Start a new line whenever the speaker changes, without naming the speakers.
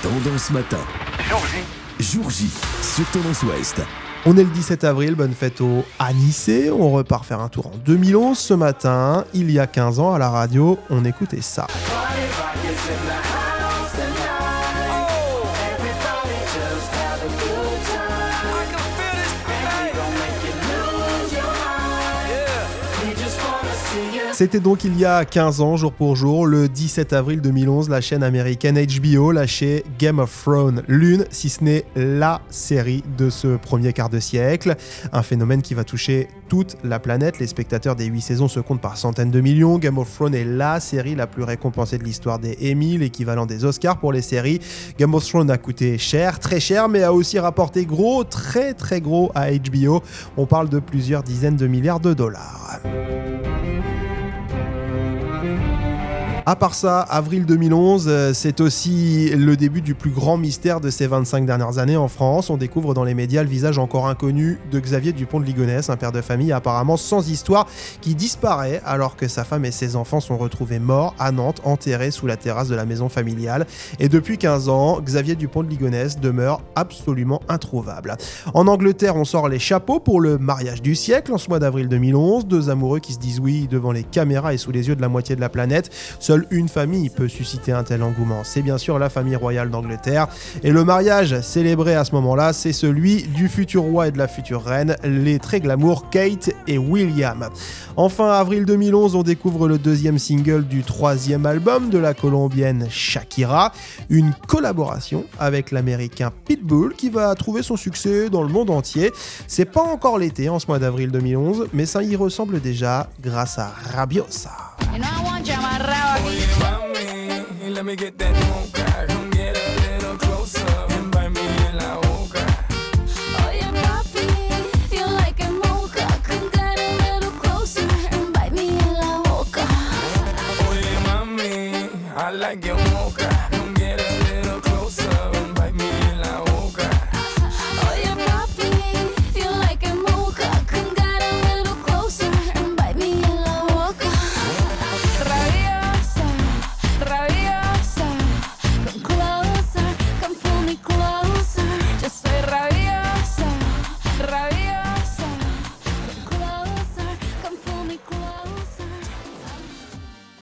Tendance Matin. Jour J sur Tendance Ouest.
On est le 17 avril, bonne fête aux Anissé. On repart faire un tour en 2011 ce matin. Il y a 15 ans à la radio, on écoutait ça. C'était donc il y a 15 ans, jour pour jour, le 17 avril 2011, la chaîne américaine HBO lâchait Game of Thrones, l'une, si ce n'est la série de ce premier quart de siècle. Un phénomène qui va toucher toute la planète. Les spectateurs des 8 saisons se comptent par centaines de millions. Game of Thrones est la série la plus récompensée de l'histoire des Emmy, l'équivalent des Oscars pour les séries. Game of Thrones a coûté cher, très cher, mais a aussi rapporté gros, très très gros à HBO. On parle de plusieurs dizaines de milliards de dollars. À part ça, avril 2011, c'est aussi le début du plus grand mystère de ces 25 dernières années en France. On découvre dans les médias le visage encore inconnu de Xavier Dupont de Ligonnès, un père de famille apparemment sans histoire qui disparaît alors que sa femme et ses enfants sont retrouvés morts à Nantes, enterrés sous la terrasse de la maison familiale. Et depuis 15 ans, Xavier Dupont de Ligonnès demeure absolument introuvable. En Angleterre, on sort les chapeaux pour le mariage du siècle en ce mois d'avril 2011. Deux amoureux qui se disent oui devant les caméras et sous les yeux de la moitié de la planète. Seule une famille peut susciter un tel engouement, c'est bien sûr la famille royale d'Angleterre. Et le mariage célébré à ce moment-là, c'est celui du futur roi et de la future reine, les très glamour Kate et William. Enfin, avril 2011, on découvre le deuxième single du troisième album de la colombienne Shakira, une collaboration avec l'américain Pitbull qui va trouver son succès dans le monde entier. C'est pas encore l'été en ce mois d'avril 2011, mais ça y ressemble déjà grâce à Rabiosa.
Let me get that mocha, come get a little closer and bite me in la boca.
Oye papi, you like a mocha, come get a little closer and bite me in la boca.
Oye mami, I like your mocha.